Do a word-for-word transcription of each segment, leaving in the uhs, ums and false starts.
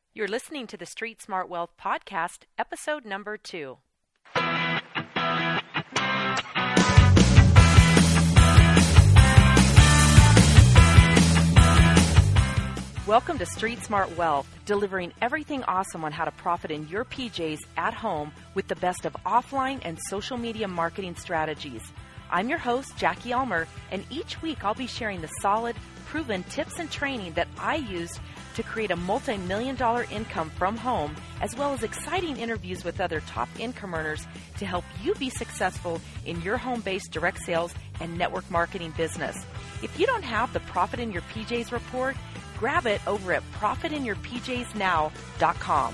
You're listening to the Street Smart Wealth Podcast, episode number two. Welcome to Street Smart Wealth, delivering everything awesome on how to profit in your P Js at home with the best of offline and social media marketing strategies. I'm your host, Jackie Elmer, and each week I'll be sharing the solid, proven tips and training that I used to create a multi-million dollar income from home, as well as exciting interviews with other top income earners to help you be successful in your home-based direct sales and network marketing business. If you don't have the Profit in Your P Js report, grab it over at profit in your p js now dot com.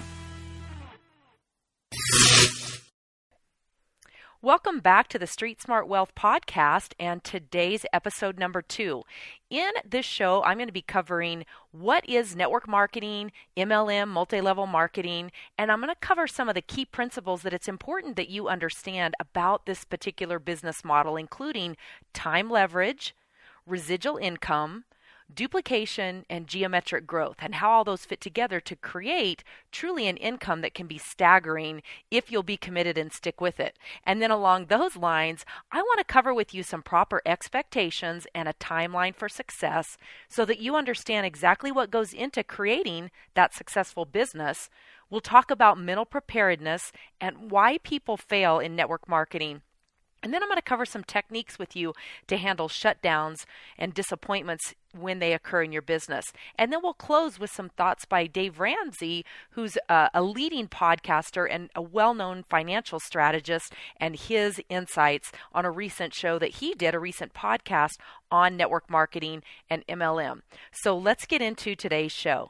Welcome back to the Street Smart Wealth Podcast and today's episode number two. In this show, I'm going to be covering what is network marketing, M L M, multi-level marketing, and I'm going to cover some of the key principles that it's important that you understand about this particular business model, including time leverage, residual income, duplication, and geometric growth, and how all those fit together to create truly an income that can be staggering if you'll be committed and stick with it. And then along those lines, I want to cover with you some proper expectations and a timeline for success so that you understand exactly what goes into creating that successful business. We'll talk about mental preparedness and why people fail in network marketing. And then I'm going to cover some techniques with you to handle shutdowns and disappointments when they occur in your business. And then we'll close with some thoughts by Dave Ramsey, who's a, a leading podcaster and a well-known financial strategist, and his insights on a recent show that he did, a recent podcast on network marketing and M L M. So let's get into today's show.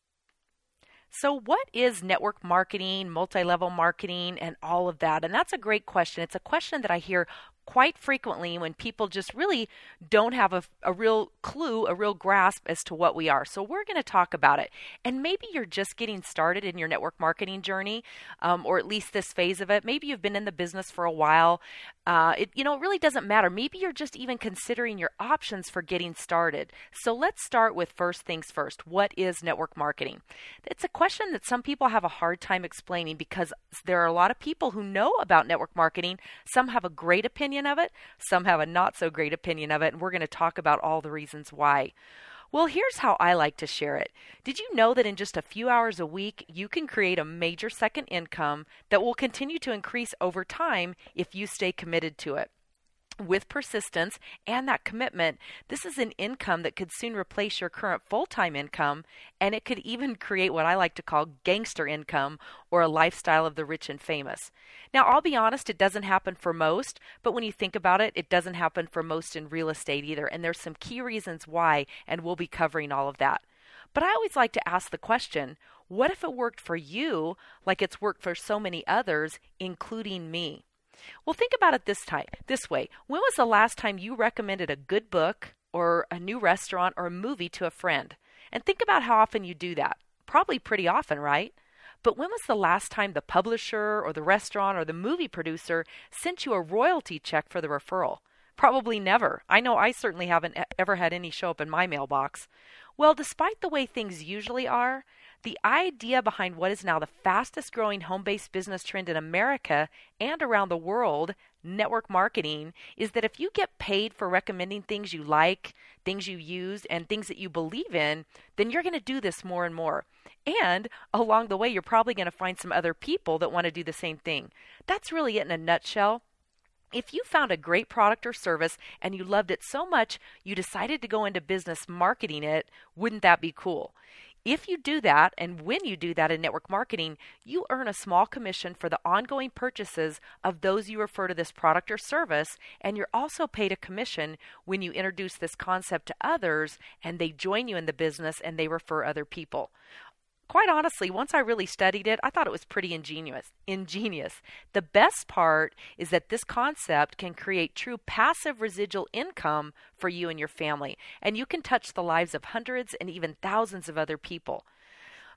So what is network marketing, multi-level marketing, and all of that? And that's a great question. It's a question that I hear quite frequently when people just really don't have a, a real clue, a real grasp as to what we are. So we're going to talk about it. And maybe you're just getting started in your network marketing journey, um, or at least this phase of it. Maybe you've been in the business for a while. Uh, it, you know, it really doesn't matter. Maybe you're just even considering your options for getting started. So let's start with first things first. What is network marketing? It's a question that some people have a hard time explaining because there are a lot of people who know about network marketing. Some have a great opinion of it. Some have a not so great opinion of it. And we're going to talk about all the reasons why. Well, here's how I like to share it. Did you know that in just a few hours a week, you can create a major second income that will continue to increase over time if you stay committed to it? With persistence and that commitment, this is an income that could soon replace your current full-time income, and it could even create what I like to call gangster income, or a lifestyle of the rich and famous. Now, I'll be honest, it doesn't happen for most, but when you think about it, it doesn't happen for most in real estate either, and there's some key reasons why, and we'll be covering all of that. But I always like to ask the question, what if it worked for you like it's worked for so many others, including me? Well, think about it this time, this way. When was the last time you recommended a good book or a new restaurant or a movie to a friend? And think about how often you do that. Probably pretty often, right? But when was the last time the publisher or the restaurant or the movie producer sent you a royalty check for the referral? Probably never. I know I certainly haven't ever had any show up in my mailbox. Well, despite the way things usually are, the idea behind what is now the fastest growing home-based business trend in America and around the world, network marketing, is that if you get paid for recommending things you like, things you use, and things that you believe in, then you're going to do this more and more. And along the way, you're probably going to find some other people that want to do the same thing. That's really it in a nutshell. If you found a great product or service and you loved it so much you decided to go into business marketing it, wouldn't that be cool? If you do that, and when you do that in network marketing, you earn a small commission for the ongoing purchases of those you refer to this product or service, and you're also paid a commission when you introduce this concept to others and they join you in the business and they refer other people. Quite honestly, once I really studied it, I thought it was pretty ingenious. Ingenious. The best part is that this concept can create true passive residual income for you and your family, and you can touch the lives of hundreds and even thousands of other people.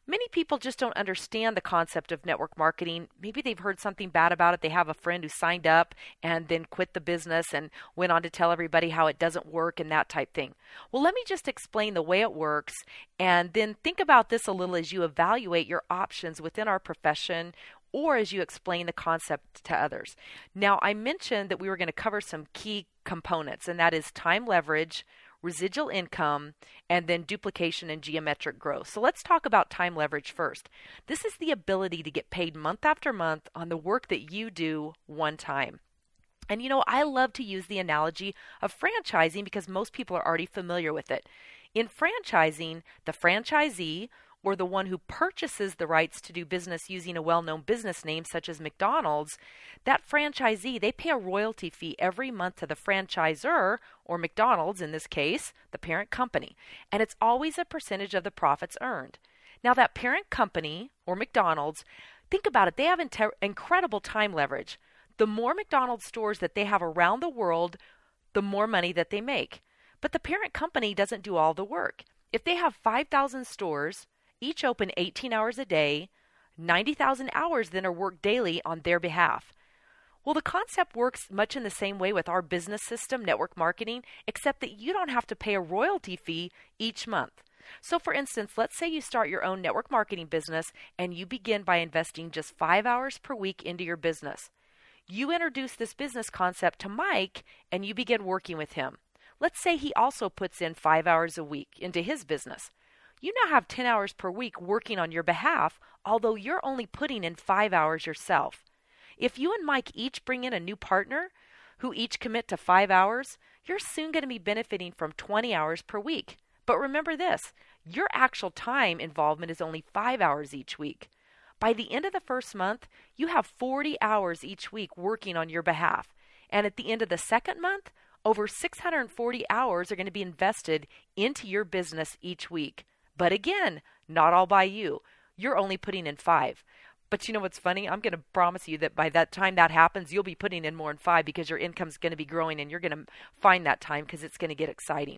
Many people just don't understand the concept of network marketing. Maybe they've heard something bad about it. They have a friend who signed up and then quit the business and went on to tell everybody how it doesn't work and that type thing. Well, let me just explain the way it works, and then think about this a little as you evaluate your options within our profession or as you explain the concept to others. Now, I mentioned that we were going to cover some key components, and that is time leverage, residual income, and then duplication and geometric growth. So let's talk about time leverage first. This is the ability to get paid month after month on the work that you do one time. And you know, I love to use the analogy of franchising because most people are already familiar with it. In franchising, the franchisee, or the one who purchases the rights to do business using a well-known business name such as McDonald's, that franchisee, they pay a royalty fee every month to the franchisor, or McDonald's in this case, the parent company, and it's always a percentage of the profits earned. Now that parent company, or McDonald's, think about it, they have inter- incredible time leverage. The more McDonald's stores that they have around the world, the more money that they make. But the parent company doesn't do all the work. If they have five thousand stores, each open eighteen hours a day, ninety thousand hours then are worked daily on their behalf. Well, the concept works much in the same way with our business system, network marketing, except that you don't have to pay a royalty fee each month. So for instance, let's say you start your own network marketing business and you begin by investing just five hours per week into your business. You introduce this business concept to Mike and you begin working with him. Let's say he also puts in five hours a week into his business. You now have ten hours per week working on your behalf, although you're only putting in five hours yourself. If you and Mike each bring in a new partner who each commit to five hours, you're soon going to be benefiting from twenty hours per week. But remember this, your actual time involvement is only five hours each week. By the end of the first month, you have forty hours each week working on your behalf. And at the end of the second month, over six hundred forty hours are going to be invested into your business each week. But again, not all by you. You're only putting in five. But you know what's funny? I'm going to promise you that by that time that happens, you'll be putting in more than five because your income's going to be growing and you're going to find that time because it's going to get exciting.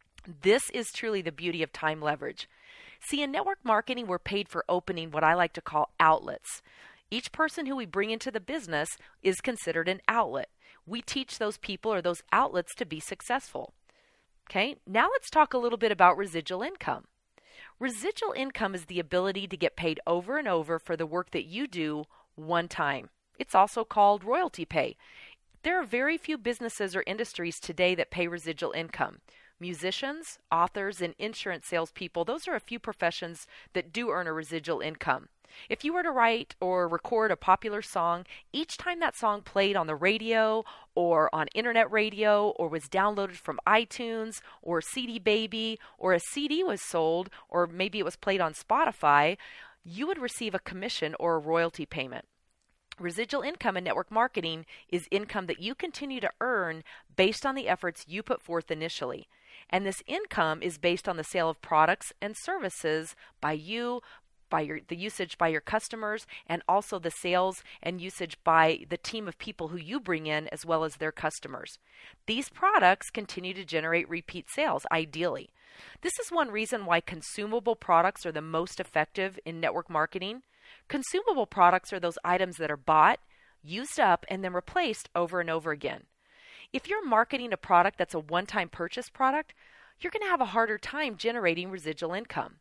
This is truly the beauty of time leverage. See, in network marketing, we're paid for opening what I like to call outlets. Each person who we bring into the business is considered an outlet. We teach those people or those outlets to be successful. Okay, now let's talk a little bit about residual income. Residual income is the ability to get paid over and over for the work that you do one time. It's also called royalty pay. There are very few businesses or industries today that pay residual income. Musicians, authors, and insurance salespeople, those are a few professions that do earn a residual income. If you were to write or record a popular song, each time that song played on the radio or on internet radio or was downloaded from iTunes or C D Baby or a C D was sold or maybe it was played on Spotify, you would receive a commission or a royalty payment. Residual income in network marketing is income that you continue to earn based on the efforts you put forth initially. And this income is based on the sale of products and services by you, by your the usage by your customers, and also the sales and usage by the team of people who you bring in as well as their customers. These products continue to generate repeat sales, ideally. This is one reason why consumable products are the most effective in network marketing. Consumable products are those items that are bought, used up, and then replaced over and over again. If you're marketing a product that's a one-time purchase product, you're going to have a harder time generating residual income.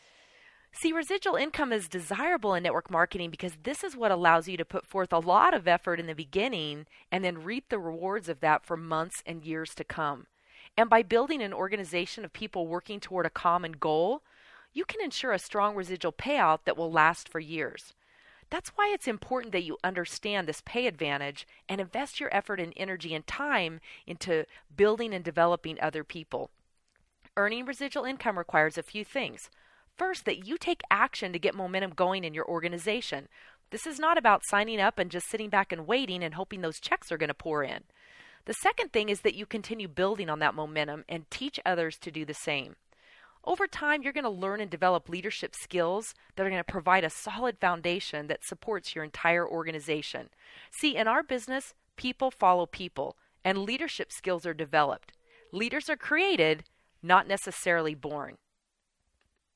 See, residual income is desirable in network marketing because this is what allows you to put forth a lot of effort in the beginning and then reap the rewards of that for months and years to come. And by building an organization of people working toward a common goal, you can ensure a strong residual payout that will last for years. That's why it's important that you understand this pay advantage and invest your effort and energy and time into building and developing other people. Earning residual income requires a few things. First, that you take action to get momentum going in your organization. This is not about signing up and just sitting back and waiting and hoping those checks are going to pour in. The second thing is that you continue building on that momentum and teach others to do the same. Over time, you're going to learn and develop leadership skills that are going to provide a solid foundation that supports your entire organization. See, in our business, people follow people, and leadership skills are developed. Leaders are created, not necessarily born.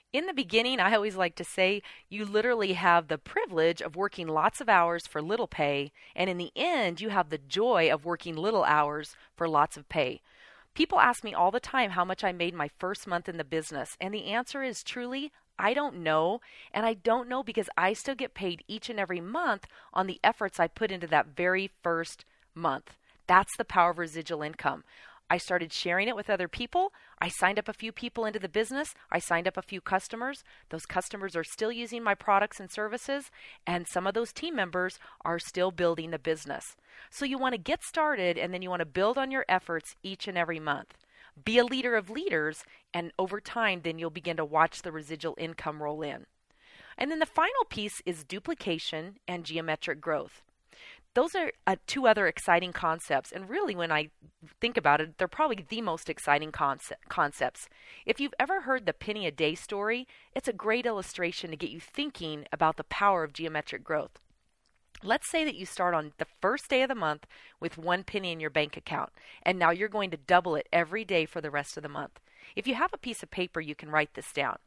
In the beginning, I always like to say you literally have the privilege of working lots of hours for little pay, and in the end, you have the joy of working little hours for lots of pay. People ask me all the time how much I made my first month in the business, and the answer is truly, I don't know, and I don't know because I still get paid each and every month on the efforts I put into that very first month. That's the power of residual income. I started sharing it with other people. I signed up a few people into the business. I signed up a few customers. Those customers are still using my products and services, and some of those team members are still building the business. So you want to get started, and then you want to build on your efforts each and every month. Be a leader of leaders, and over time, then you'll begin to watch the residual income roll in. And then the final piece is duplication and geometric growth. Those are uh, two other exciting concepts, and really when I think about it, they're probably the most exciting concept, concepts. If you've ever heard the penny a day story, it's a great illustration to get you thinking about the power of geometric growth. Let's say that you start on the first day of the month with one penny in your bank account, and now you're going to double it every day for the rest of the month. If you have a piece of paper, you can write this down.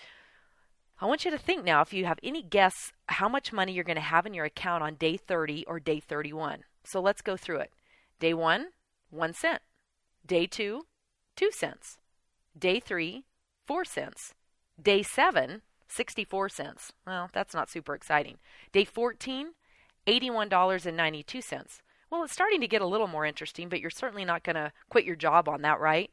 I want you to think now, if you have any guess how much money you're going to have in your account on day thirty or day thirty-one. So let's go through it. Day one, one cent. Day two, two cents. Day three, four cents. Day seven, sixty-four cents. Well, that's not super exciting. Day fourteen, eighty-one dollars and ninety-two cents. Well, it's starting to get a little more interesting, but you're certainly not going to quit your job on that, right?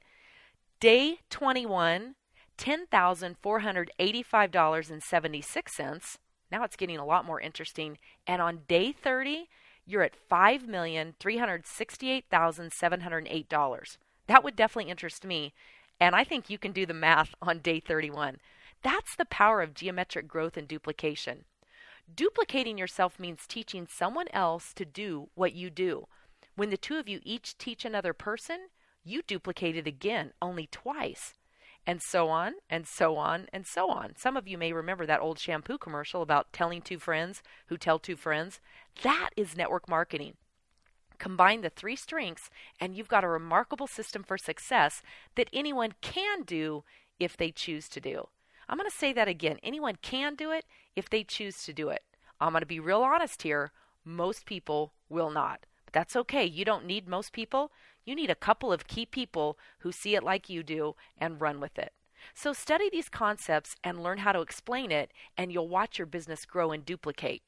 Day twenty-one, ten thousand four hundred eighty-five dollars and seventy-six cents. Now it's getting a lot more interesting. And on day thirty, you're at five million three hundred sixty-eight thousand seven hundred eight dollars. That would definitely interest me. And I think you can do the math on day thirty-one. That's the power of geometric growth and duplication. Duplicating yourself means teaching someone else to do what you do. When the two of you each teach another person, you duplicate it again, only twice. And so on, and so on, and so on. Some of you may remember that old shampoo commercial about telling two friends who tell two friends. That is network marketing. Combine the three strengths, and you've got a remarkable system for success that anyone can do if they choose to do. I'm going to say that again. Anyone can do it if they choose to do it. I'm going to be real honest here. Most people will not. But that's okay. You don't need most people. You need a couple of key people who see it like you do and run with it. So study these concepts and learn how to explain it, and you'll watch your business grow and duplicate.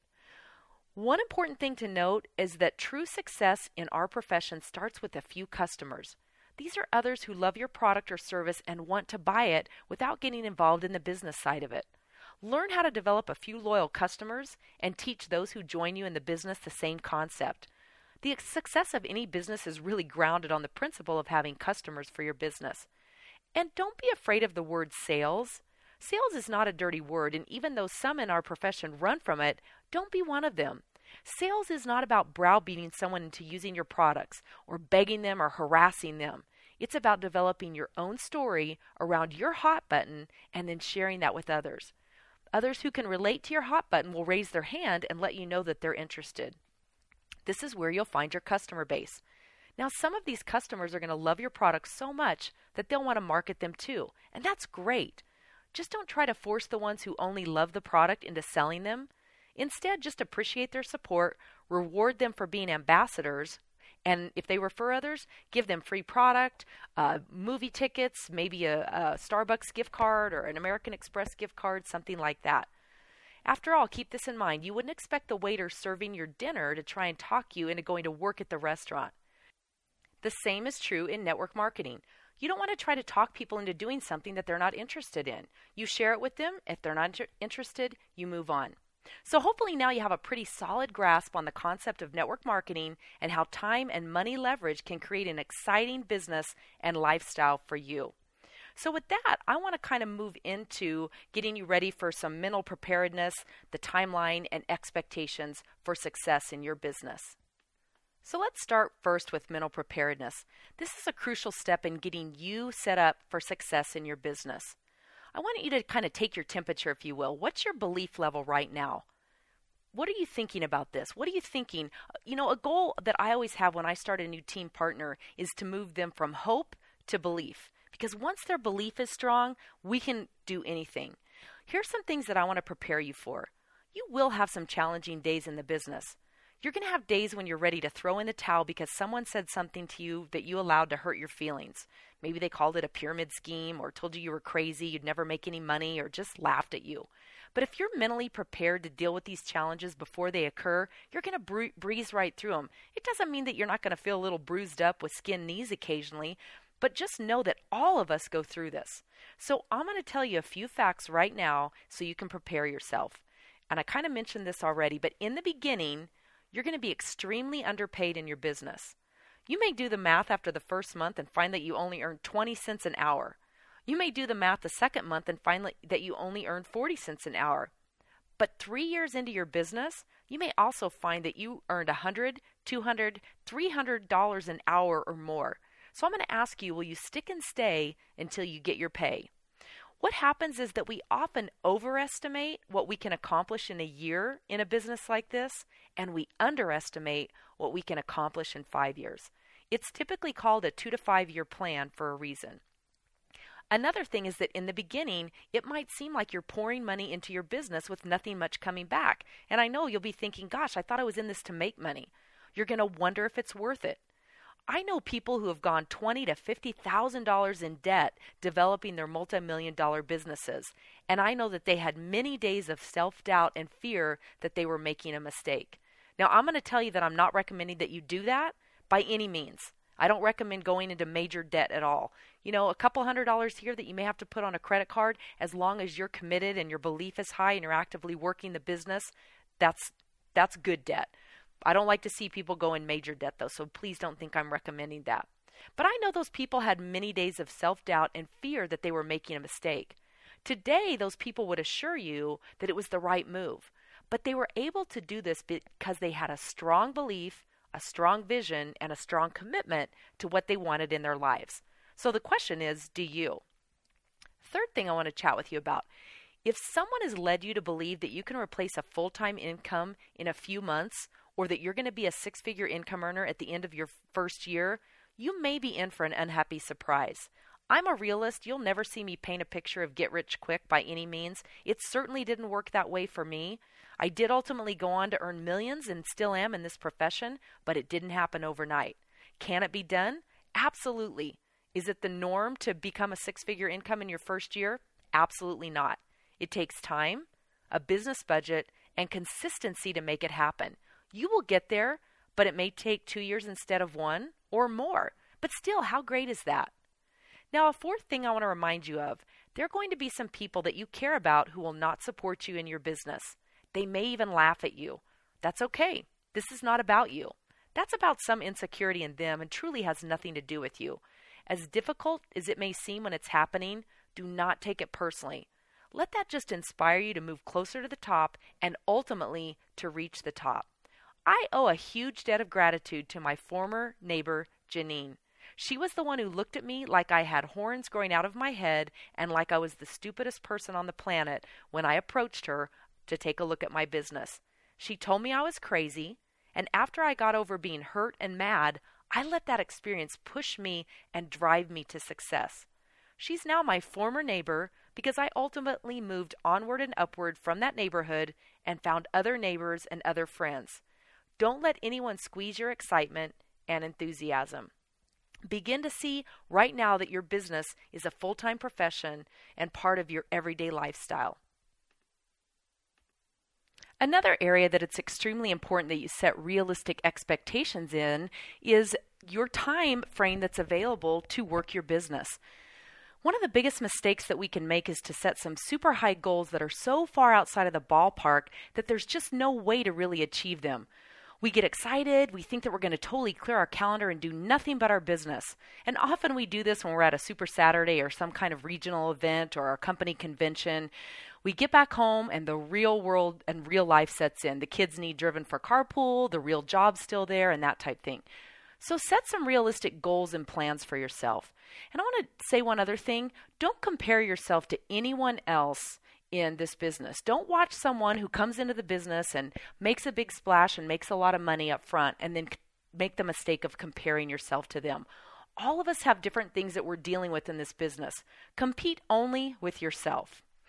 One important thing to note is that true success in our profession starts with a few customers. These are others who love your product or service and want to buy it without getting involved in the business side of it. Learn how to develop a few loyal customers and teach those who join you in the business the same concept. The success of any business is really grounded on the principle of having customers for your business. And don't be afraid of the word sales. Sales is not a dirty word, and even though some in our profession run from it, don't be one of them. Sales is not about browbeating someone into using your products or begging them or harassing them. It's about developing your own story around your hot button and then sharing that with others. Others who can relate to your hot button will raise their hand and let you know that they're interested. This is where you'll find your customer base. Now, some of these customers are going to love your products so much that they'll want to market them too, and that's great. Just don't try to force the ones who only love the product into selling them. Instead, just appreciate their support, reward them for being ambassadors, and if they refer others, give them free product, uh, movie tickets, maybe a, a Starbucks gift card or an American Express gift card, something like that. After all, keep this in mind. You wouldn't expect the waiter serving your dinner to try and talk you into going to work at the restaurant. The same is true in network marketing. You don't want to try to talk people into doing something that they're not interested in. You share it with them. If they're not inter- interested, you move on. So hopefully now you have a pretty solid grasp on the concept of network marketing and how time and money leverage can create an exciting business and lifestyle for you. So with that, I want to kind of move into getting you ready for some mental preparedness, the timeline, and expectations for success in your business. So let's start first with mental preparedness. This is a crucial step in getting you set up for success in your business. I want you to kind of take your temperature, if you will. What's your belief level right now? What are you thinking about this? What are you thinking? You know, a goal that I always have when I start a new team partner is to move them from hope to belief. Because once their belief is strong, we can do anything. Here's some things that I want to prepare you for. You will have some challenging days in the business. You're going to have days when you're ready to throw in the towel because someone said something to you that you allowed to hurt your feelings. Maybe they called it a pyramid scheme or told you you were crazy, you'd never make any money, or just laughed at you. But if you're mentally prepared to deal with these challenges before they occur, you're going to bru- breeze right through them. It doesn't mean that you're not going to feel a little bruised up with skinned knees occasionally, but just know that all of us go through this. So I'm going to tell you a few facts right now so you can prepare yourself. And I kind of mentioned this already, but in the beginning, you're going to be extremely underpaid in your business. You may do the math after the first month and find that you only earn twenty cents an hour. You may do the math the second month and find that you only earn forty cents an hour. But three years into your business, you may also find that you earned one hundred dollars, two hundred dollars, three hundred dollars an hour or more. So I'm going to ask you, will you stick and stay until you get your pay? What happens is that we often overestimate what we can accomplish in a year in a business like this, and we underestimate what we can accomplish in five years. It's typically called a two to five year plan for a reason. Another thing is that in the beginning, it might seem like you're pouring money into your business with nothing much coming back. And I know you'll be thinking, gosh, I thought I was in this to make money. You're going to wonder if it's worth it. I know people who have gone twenty thousand to fifty thousand dollars in debt developing their multi-million dollar businesses, and I know that they had many days of self-doubt and fear that they were making a mistake. Now, I'm going to tell you that I'm not recommending that you do that by any means. I don't recommend going into major debt at all. You know, a couple hundred dollars here that you may have to put on a credit card, as long as you're committed and your belief is high and you're actively working the business, that's that's good debt. I don't like to see people go in major debt, though, so please don't think I'm recommending that. But I know those people had many days of self-doubt and fear that they were making a mistake. Today, those people would assure you that it was the right move. But they were able to do this because they had a strong belief, a strong vision, and a strong commitment to what they wanted in their lives. So the question is, do you? Third thing I want to chat with you about. If someone has led you to believe that you can replace a full-time income in a few months, or that you're going to be a six-figure income earner at the end of your first year, you may be in for an unhappy surprise. I'm a realist. You'll never see me paint a picture of get rich quick by any means. It certainly didn't work that way for me. I did ultimately go on to earn millions and still am in this profession, but it didn't happen overnight. Can it be done? Absolutely. Is it the norm to become a six-figure income in your first year? Absolutely not. It takes time, a business budget, and consistency to make it happen. You will get there, but it may take two years instead of one or more. But still, how great is that? Now, a fourth thing I want to remind you of, there are going to be some people that you care about who will not support you in your business. They may even laugh at you. That's okay. This is not about you. That's about some insecurity in them and truly has nothing to do with you. As difficult as it may seem when it's happening, do not take it personally. Let that just inspire you to move closer to the top and ultimately to reach the top. I owe a huge debt of gratitude to my former neighbor, Janine. She was the one who looked at me like I had horns growing out of my head and like I was the stupidest person on the planet when I approached her to take a look at my business. She told me I was crazy, and after I got over being hurt and mad, I let that experience push me and drive me to success. She's now my former neighbor because I ultimately moved onward and upward from that neighborhood and found other neighbors and other friends. Don't let anyone squeeze your excitement and enthusiasm. Begin to see right now that your business is a full-time profession and part of your everyday lifestyle. Another area that it's extremely important that you set realistic expectations in is your time frame that's available to work your business. One of the biggest mistakes that we can make is to set some super high goals that are so far outside of the ballpark that there's just no way to really achieve them. We get excited, we think that we're going to totally clear our calendar and do nothing but our business. And often we do this when we're at a Super Saturday or some kind of regional event or a company convention. We get back home and the real world and real life sets in. The kids need driven for carpool, the real job's still there, and that type thing. So set some realistic goals and plans for yourself. And I want to say one other thing. Don't compare yourself to anyone else in this business. Don't watch someone who comes into the business and makes a big splash and makes a lot of money up front and then make the mistake of comparing yourself to them. All of us have different things that we're dealing with in this business. Compete only with yourself.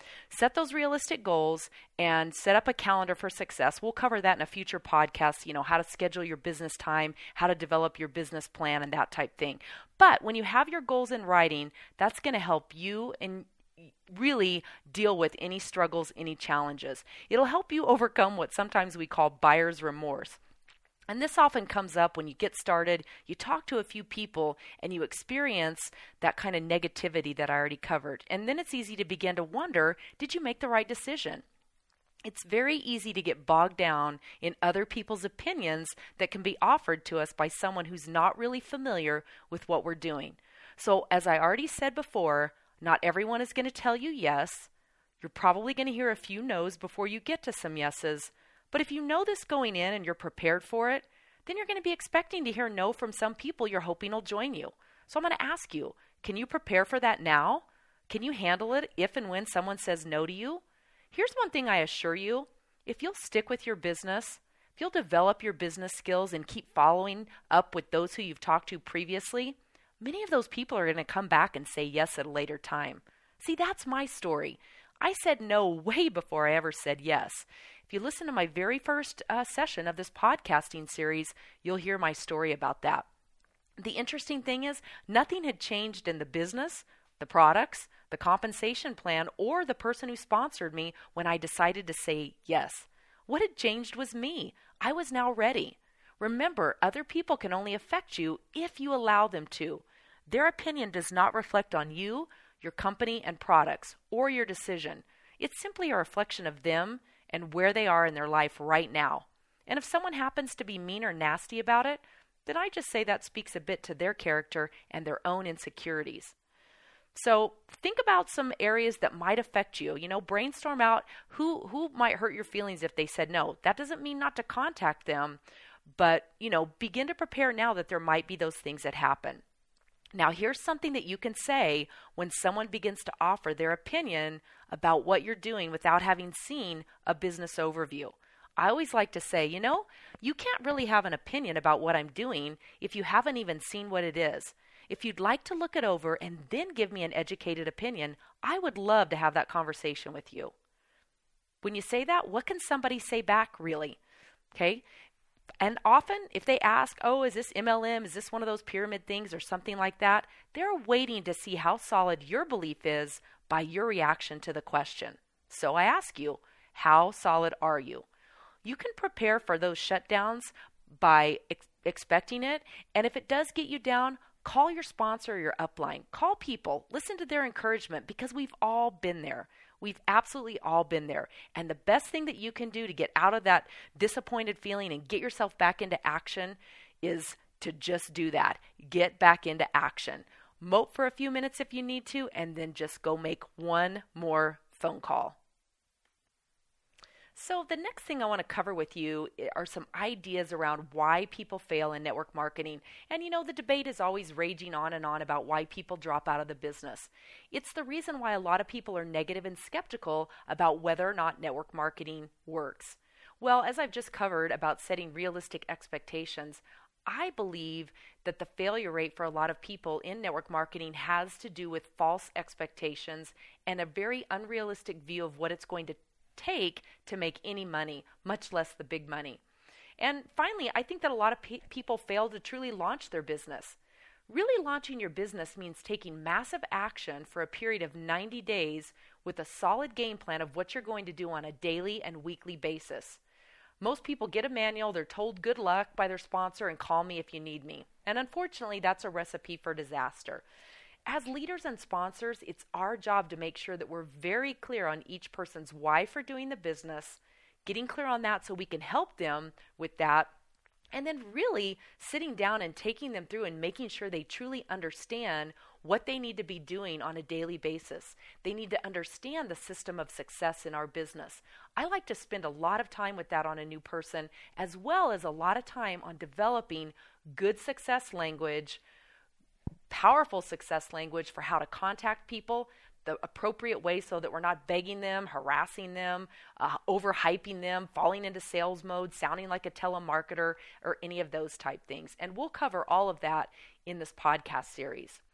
Set those realistic goals and set up a calendar for success. We'll cover that in a future podcast, you know, how to schedule your business time, how to develop your business plan, and that type thing. But when you have your goals in writing, that's going to help you and really deal with any struggles, any challenges. It'll help you overcome what sometimes we call buyer's remorse. And this often comes up when you get started, you talk to a few people, and you experience that kind of negativity that I already covered. And then it's easy to begin to wonder, did you make the right decision? It's very easy to get bogged down in other people's opinions that can be offered to us by someone who's not really familiar with what we're doing. So as I already said before, not everyone is going to tell you yes. You're probably going to hear a few no's before you get to some yeses. But if you know this going in and you're prepared for it, then you're going to be expecting to hear no from some people you're hoping will join you. So I'm going to ask you, can you prepare for that now? Can you handle it if and when someone says no to you? Here's one thing I assure you. If you'll stick with your business, if you'll develop your business skills and keep following up with those who you've talked to previously, many of those people are going to come back and say yes at a later time. See, that's my story. I said no way before I ever said yes. If you listen to my very first uh, session of this podcasting series, you'll hear my story about that. The interesting thing is, nothing had changed in the business, the products, the compensation plan, or the person who sponsored me when I decided to say yes. What had changed was me. I was now ready. Remember, other people can only affect you if you allow them to. Their opinion does not reflect on you, your company and products, or your decision. It's simply a reflection of them and where they are in their life right now. And if someone happens to be mean or nasty about it, then I just say that speaks a bit to their character and their own insecurities. So think about some areas that might affect you. You know, brainstorm out who who might hurt your feelings if they said no. That doesn't mean not to contact them, but, you know, begin to prepare now that there might be those things that happen. Now, here's something that you can say when someone begins to offer their opinion about what you're doing without having seen a business overview. I always like to say, you know, you can't really have an opinion about what I'm doing if you haven't even seen what it is. If you'd like to look it over and then give me an educated opinion, I would love to have that conversation with you. When you say that, what can somebody say back, really? Okay? And often, if they ask, oh, is this M L M? Is this one of those pyramid things or something like that? They're waiting to see how solid your belief is by your reaction to the question. So I ask you, how solid are you? You can prepare for those shutdowns by ex- expecting it. And if it does get you down, call your sponsor or your upline. Call people. Listen to their encouragement because we've all been there. We've absolutely all been there. And the best thing that you can do to get out of that disappointed feeling and get yourself back into action is to just do that. Get back into action. Mope for a few minutes if you need to, and then just go make one more phone call. So the next thing I want to cover with you are some ideas around why people fail in network marketing. And you know, the debate is always raging on and on about why people drop out of the business. It's the reason why a lot of people are negative and skeptical about whether or not network marketing works. Well, as I've just covered about setting realistic expectations, I believe that the failure rate for a lot of people in network marketing has to do with false expectations and a very unrealistic view of what it's going to take to make any money, much less the big money. And finally, I think that a lot of pe- people fail to truly launch their business. Really launching your business means taking massive action for a period of ninety days with a solid game plan of what you're going to do on a daily and weekly basis. Most people get a manual, they're told good luck by their sponsor and call me if you need me. And unfortunately, that's a recipe for disaster. As leaders and sponsors, it's our job to make sure that we're very clear on each person's why for doing the business, getting clear on that so we can help them with that, and then really sitting down and taking them through and making sure they truly understand what they need to be doing on a daily basis. They need to understand the system of success in our business. I like to spend a lot of time with that on a new person, as well as a lot of time on developing good success language, powerful success language for how to contact people the appropriate way so that we're not begging them, harassing them, uh, overhyping them, falling into sales mode, sounding like a telemarketer, or any of those type things. And we'll cover all of that in this podcast series.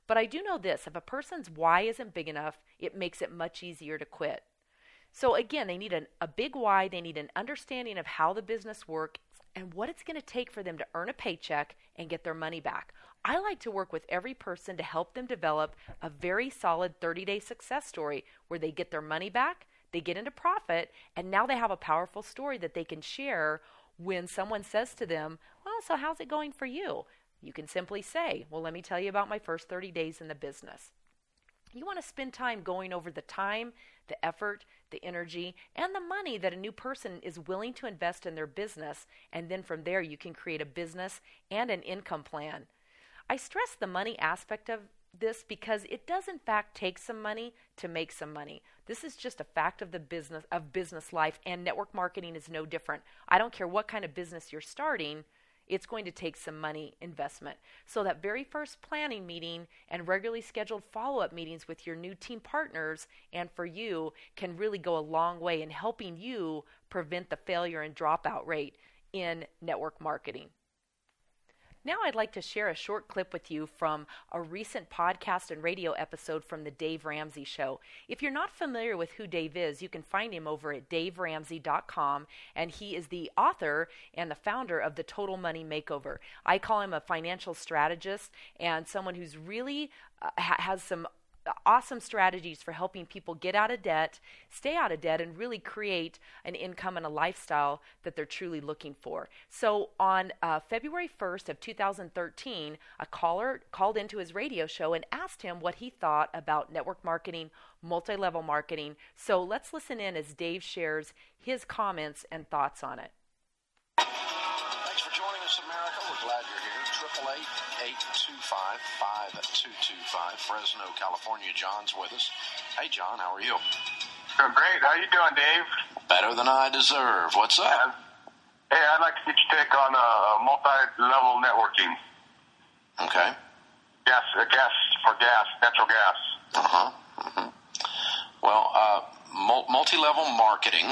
But I do know this, if a person's why isn't big enough, it makes it much easier to quit. So again, they need an, a big why, they need an understanding of how the business works and what it's going to take for them to earn a paycheck and get their money back. I like to work with every person to help them develop a very solid thirty-day success story where they get their money back, they get into profit, and now they have a powerful story that they can share when someone says to them, well, so how's it going for you? You can simply say, well, let me tell you about my first thirty days in the business. You want to spend time going over the time, the effort, the energy, and the money that a new person is willing to invest in their business, and then from there you can create a business and an income plan. I stress the money aspect of this because it does in fact take some money to make some money. This is just a fact of the business of business life, and network marketing is no different. I don't care what kind of business you're starting, it's going to take some money investment. So that very first planning meeting and regularly scheduled follow-up meetings with your new team partners and for you can really go a long way in helping you prevent the failure and dropout rate in network marketing. Now I'd like to share a short clip with you from a recent podcast and radio episode from the Dave Ramsey Show. If you're not familiar with who Dave is, you can find him over at dave ramsey dot com, and he is the author and the founder of the Total Money Makeover. I call him a financial strategist and someone who's really uh, ha- has some awesome strategies for helping people get out of debt, stay out of debt, and really create an income and a lifestyle that they're truly looking for. So on uh, February first of two thousand thirteen, a caller called into his radio show and asked him what he thought about network marketing, multi-level marketing. So let's listen in as Dave shares his comments and thoughts on it. Thanks for joining us, America. We're glad you're here. eight eight eight, eight two five, five two two five, Fresno, California. John's with us. Hey, John, how are you? Doing great. How you doing, Dave? Better than I deserve. What's up? Uh, hey, I'd like to get your take on uh, multi-level networking. Okay. Gas, uh, gas for gas, natural gas. Uh-huh. Mm-hmm. Well, uh, mul- multi-level marketing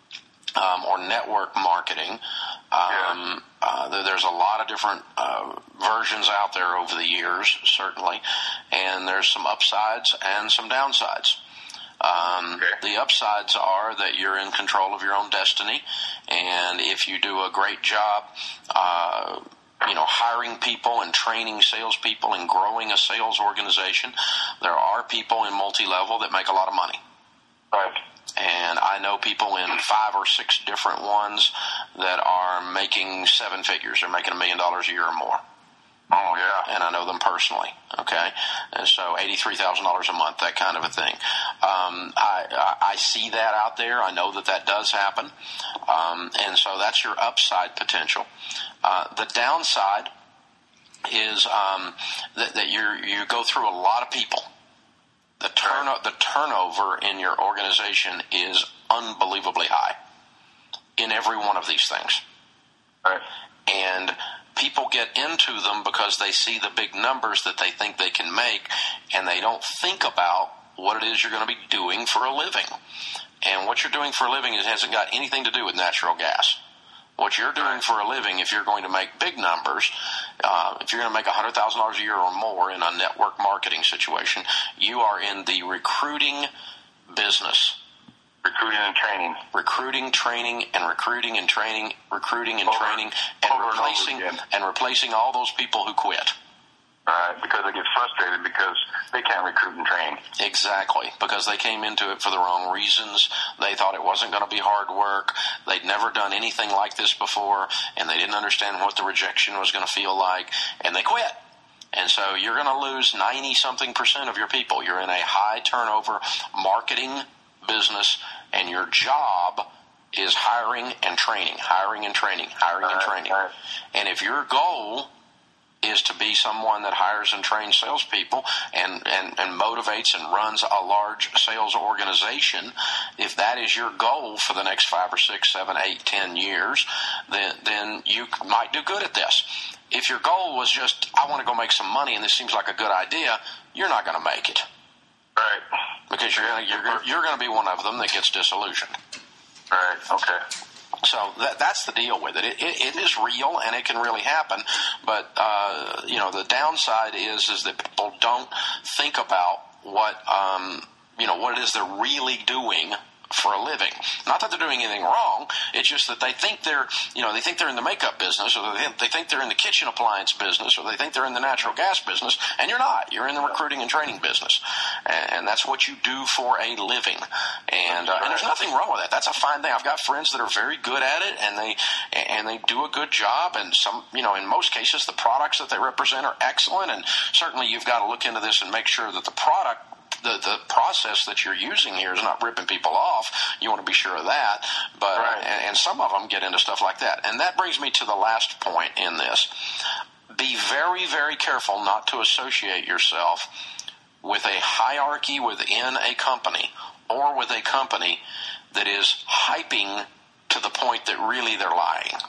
um, or network marketing, um, yeah. uh, there's a lot of different uh, versions out there over the years, certainly, and there's some upsides and some downsides. Um, okay. The upsides are that you're in control of your own destiny, and if you do a great job, uh, you know, hiring people and training salespeople and growing a sales organization, there are people in multi-level that make a lot of money. Right. And I know people in five or six different ones that are making seven figures. They're making a million dollars a year or more. Oh, yeah. And I know them personally, okay? And so eighty-three thousand dollars a month, that kind of a thing. Um, I, I, I see that out there. I know that that does happen. Um, and so that's your upside potential. Uh, the downside is um, that, that you're, you go through a lot of people. The, turn, the turnover in your organization is unbelievably high in every one of these things. Right. And people get into them because they see the big numbers that they think they can make, and they don't think about what it is you're going to be doing for a living. And what you're doing for a living is, hasn't got anything to do with natural gas. What you're doing for a living, if you're going to make big numbers, uh, if you're going to make one hundred thousand dollars a year or more in a network marketing situation, you are in the recruiting business. Recruiting and training. Recruiting, training, and recruiting and training, recruiting and over, training, and over replacing and, and replacing all those people who quit. Right, because they get frustrated because they can't recruit and train. Exactly, because they came into it for the wrong reasons. They thought it wasn't going to be hard work. They'd never done anything like this before, and they didn't understand what the rejection was going to feel like, and they quit. And so you're going to lose ninety-something percent of your people. You're in a high turnover marketing business, and your job is hiring and training, hiring and training, hiring right, and training. Right. And if your goal is to be someone that hires and trains salespeople and, and, and motivates and runs a large sales organization, if that is your goal for the next five or six, seven, eight, ten years, then then you might do good at this. If your goal was just, I want to go make some money and this seems like a good idea, you're not going to make it. Right. Because you're going to you're, you're going to be one of them that gets disillusioned. Right. Okay. So that, that's the deal with it. It, it. it is real, and it can really happen. But uh, you know, the downside is is that people don't think about what um, you know what it is they're really doing for a living. Not that they're doing anything wrong. It's just that they think they're, you know, they think they're in the makeup business, or they, they think they're in the kitchen appliance business, or they think they're in the natural gas business, and you're not. You're in the recruiting and training business, and, and that's what you do for a living. And, uh, and there's nothing wrong with that. That's a fine thing. I've got friends that are very good at it, and they and they do a good job. And some, you know, in most cases, the products that they represent are excellent. And certainly, you've got to look into this and make sure that the product. The, the process that you're using here is not ripping people off. You want to be sure of that. But right. and, and some of them get into stuff like that. And that brings me to the last point in this. Be very, very careful not to associate yourself with a hierarchy within a company or with a company that is hyping to the point that really they're lying.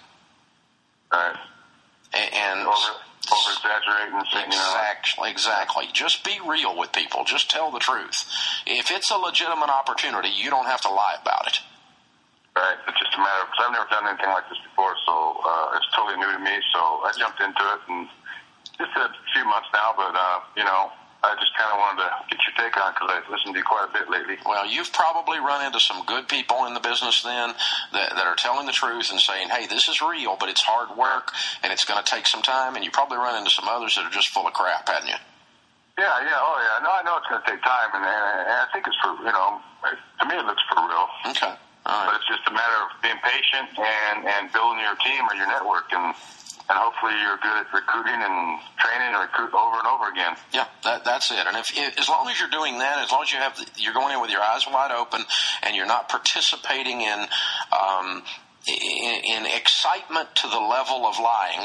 Right. And... and Over. Over-exaggerate and saying, exactly, you know. Exactly. Just be real with people. Just tell the truth. If it's a legitimate opportunity, you don't have to lie about it. Right. It's just a matter of, because I've never done anything like this before, so uh, it's totally new to me. So I jumped into it, and just a few months now, but, uh, you know, I just kind of wanted to get your take on it because I've listened to you quite a bit lately. Well, you've probably run into some good people in the business then that, that are telling the truth and saying, hey, this is real, but it's hard work and it's going to take some time. And you probably run into some others that are just full of crap, hadn't you? Yeah, yeah, oh yeah. No, I know it's going to take time, and, and I think it's for, you know, to me it looks for real. Okay. All right. But it's just a matter of being patient and, and building your team or your network, and And hopefully you're good at recruiting and training and recruit over and over again. Yeah, that, that's it. And if, if as long as you're doing that, as long as you have, the, you're going in with your eyes wide open, and you're not participating in um, in, in excitement to the level of lying,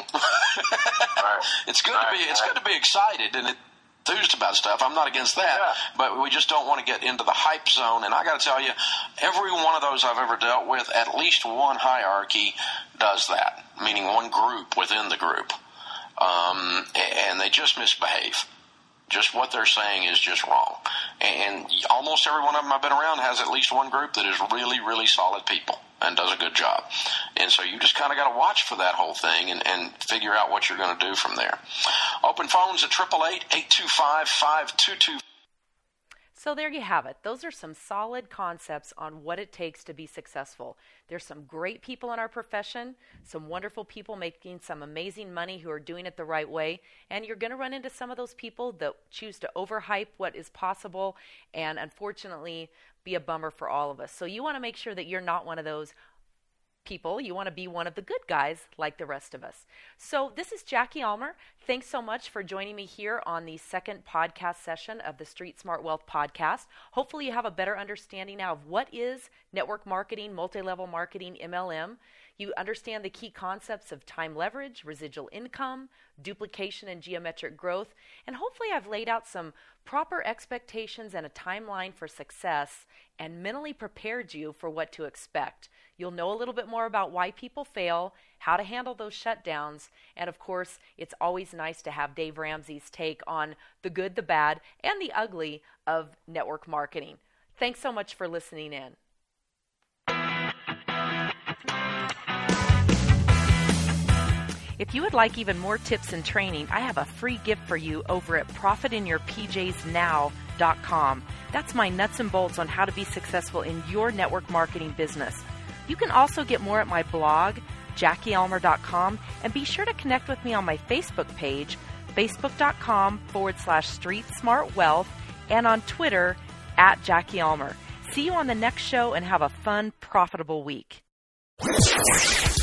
right. it's good right. to be it's right. good to be excited and enthused about stuff. I'm not against that, yeah. but we just don't want to get into the hype zone. And I got to tell you, every one of those I've ever dealt with, at least one hierarchy does that, meaning one group within the group, um, and they just misbehave. Just what they're saying is just wrong. And almost every one of them I've been around has at least one group that is really, really solid people and does a good job. And so you just kind of got to watch for that whole thing and, and figure out what you're going to do from there. Open phones at eight eight eight, eight two five, five two two. So there you have it. Those are some solid concepts on what it takes to be successful. There's some great people in our profession, some wonderful people making some amazing money who are doing it the right way, and you're going to run into some of those people that choose to overhype what is possible and unfortunately be a bummer for all of us. So you want to make sure that you're not one of those people. You want to be one of the good guys like the rest of us. So this is Jackie Almer. Thanks so much for joining me here on the second podcast session of the Street Smart Wealth podcast. Hopefully you have a better understanding now of what is network marketing, multi-level marketing, M L M. You understand the key concepts of time leverage, residual income, duplication, and geometric growth. And hopefully I've laid out some proper expectations and a timeline for success and mentally prepared you for what to expect. You'll know a little bit more about why people fail, how to handle those shutdowns, and of course, it's always nice to have Dave Ramsey's take on the good, the bad, and the ugly of network marketing. Thanks so much for listening in. If you would like even more tips and training, I have a free gift for you over at profit in your p js now dot com. That's my nuts and bolts on how to be successful in your network marketing business. You can also get more at my blog, jackie almer dot com, and be sure to connect with me on my Facebook page, facebook.com forward slash Street Smart Wealth, and on Twitter at Jackie Almer. See you on the next show and have a fun, profitable week.